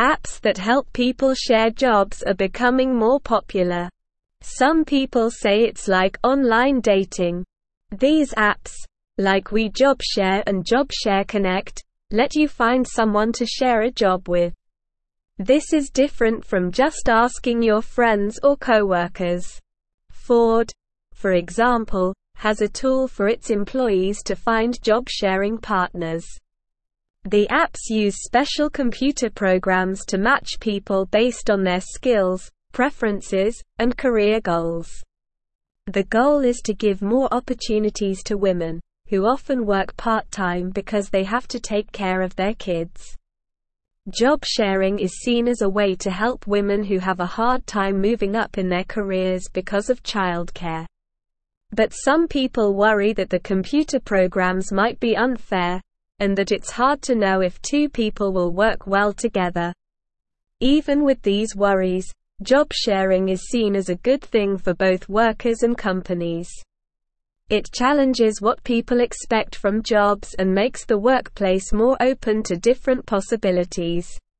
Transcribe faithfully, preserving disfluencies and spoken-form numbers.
Apps that help people share jobs are becoming more popular. Some people say it's like online dating. These apps, like WeJobShare and JobShare Connect, let you find someone to share a job with. This is different from just asking your friends or coworkers. Ford, for example, has a tool for its employees to find job-sharing partners. The apps use special computer programs to match people based on their skills, preferences, and career goals. The goal is to give more opportunities to women, who often work part-time because they have to take care of their kids. Job sharing is seen as a way to help women who have a hard time moving up in their careers because of childcare. But some people worry that the computer programs might be unfair, and that it's hard to know if two people will work well together. Even with these worries, job sharing is seen as a good thing for both workers and companies. It challenges what people expect from jobs and makes the workplace more open to different possibilities.